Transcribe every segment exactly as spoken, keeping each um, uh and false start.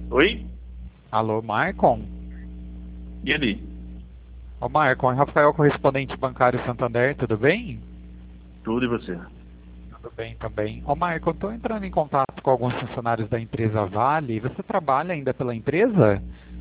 Oi? Alô, Maicon? E ali? Ô, Maicon, é Rafael, correspondente bancário Santander, tudo bem? Tudo e você? Tudo bem também. Ô, Maicon, estou entrando em contato com alguns funcionários da empresa Vale. Você trabalha ainda pela empresa?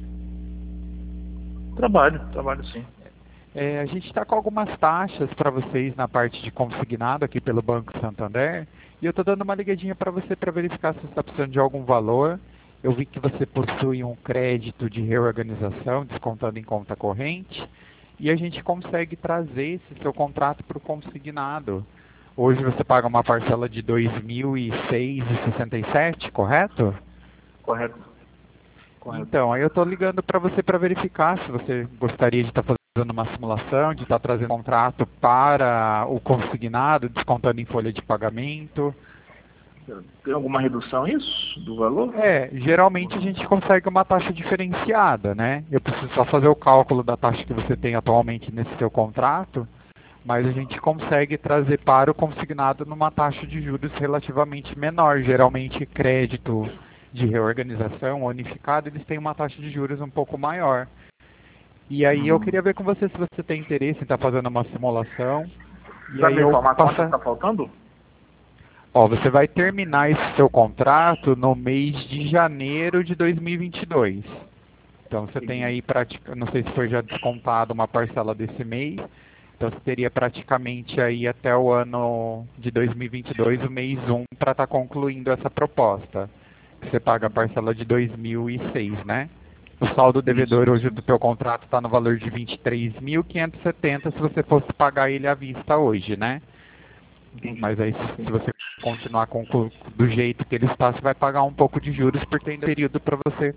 Trabalho, trabalho sim. É, a gente está com algumas taxas para vocês na parte de consignado aqui pelo Banco Santander. E eu estou dando uma ligadinha para você para verificar se você está precisando de algum valor. Eu vi que você possui um crédito de reorganização, descontando em conta corrente. E a gente consegue trazer esse seu contrato para o consignado. Hoje você paga uma parcela de dois mil e seis reais e sessenta e sete centavos, correto? Correto, correto. Então, aí eu estou ligando para você para verificar se você gostaria de estar fazendo uma simulação, de estar trazendo um contrato para o consignado, descontando em folha de pagamento. Tem alguma redução isso do valor? É, geralmente a gente consegue uma taxa diferenciada, né? Eu preciso só fazer o cálculo da taxa que você tem atualmente nesse seu contrato, mas a gente consegue trazer para o consignado numa taxa de juros relativamente menor. Geralmente crédito de reorganização unificado, eles têm uma taxa de juros um pouco maior. E aí eu Hum. queria ver com você se você tem interesse em estar fazendo uma simulação. E Sabe aí me eu informar quanto passa. está faltando? Ó, você vai terminar esse seu contrato no mês de janeiro de dois mil e vinte e dois. Então você tem aí, pratica... não sei se foi já descontado uma parcela desse mês, então você teria praticamente aí até o ano de dois mil e vinte e dois, o mês um, para estar concluindo essa proposta. Você paga a parcela de dois mil e seis, né? O saldo Isso, devedor hoje isso, do isso. teu contrato está no valor de vinte e três mil quinhentos e setenta se você fosse pagar ele à vista hoje, né? Entendi. Mas aí se se Entendi. você continuar com, com- do jeito que ele está, você vai pagar um pouco de juros porque tem período para você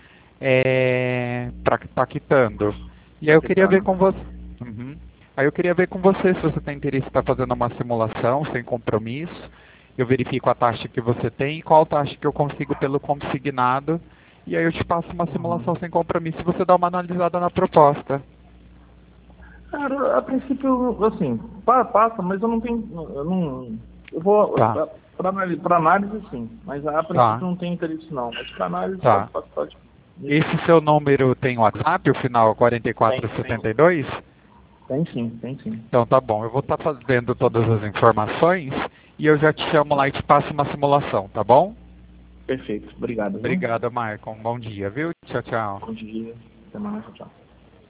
é, para estar quitando. E aí Tá eu queria ver quitando. com você. Uhum. Aí eu queria ver com você se você tem interesse em estar fazendo uma simulação sem compromisso. Eu verifico a taxa que você tem e qual taxa que eu consigo pelo consignado. E aí eu te passo uma simulação Uhum. sem compromisso e você dá uma analisada na proposta. Cara, a princípio, assim, pa- passa, mas eu não tenho. Eu não. Eu vou. Tá, Para análise, pra análise, sim. Mas a tá, princípio não tenho interesse, não. Mas para análise, pode, tá. pode, pode. Esse seu número tem WhatsApp, o final quarenta e Tem, quatro tem. setenta e dois? Tem sim, tem sim. Então tá bom, eu vou estar fazendo todas as informações e eu já te chamo lá e te passo uma simulação, tá bom? Perfeito. Obrigado, viu? Obrigado, Maicon. Bom dia, viu? Tchau, tchau. Bom dia. Até mais. Tchau.